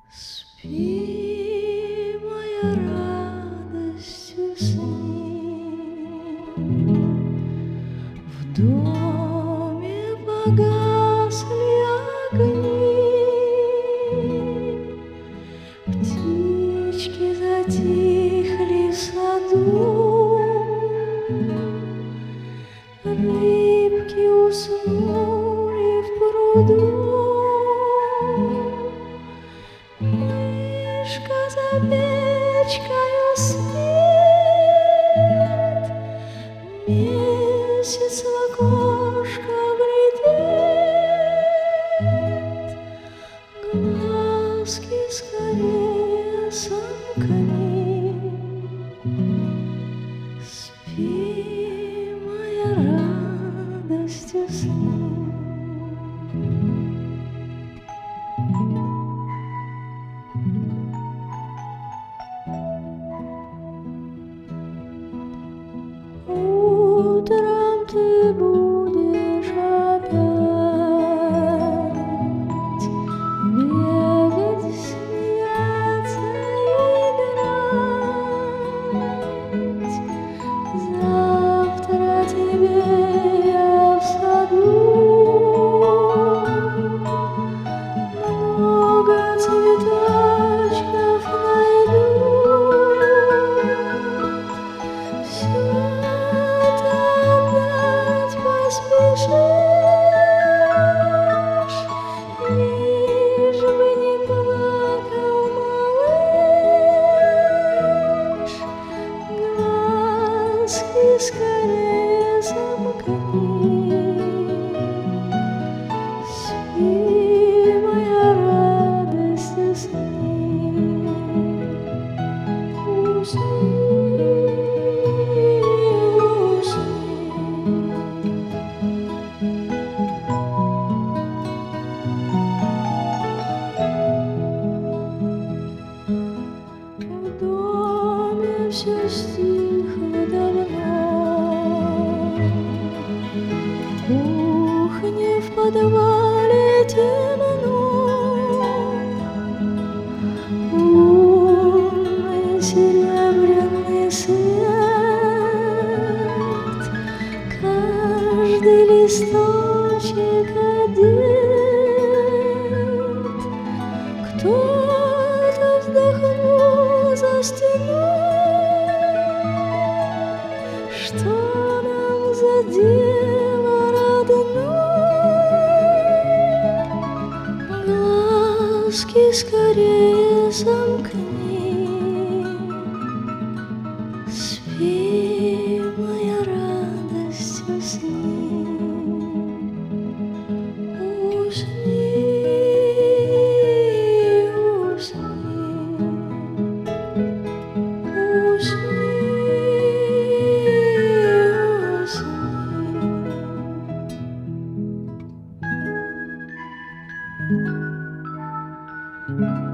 Спи, моя радость, усни. В доме погасли огни, птички затихли в саду, рыбки уснули в пруду. Мишка за печкою спит, месяц в окошко глядит. Глазки скорее сомкни. Спи, моя радость, усни. Утром ты будешь опять бегать, смеяться, играть. Завтра тебе я в саду много цветочков найду. Всё поспешишь, лишь бы не плакал малыш. Глазки скорее замкни. Спи, моя радость, усни. Усни. В доме все стихло давно, в кухне, в подвале темно. Лунный серебряный свет каждый листочек одет. Кто-то вздохнул за стеной, что нам за дело родное. Глазки скорее замкни. Спи, моя радость, усни. Усни. Thank you.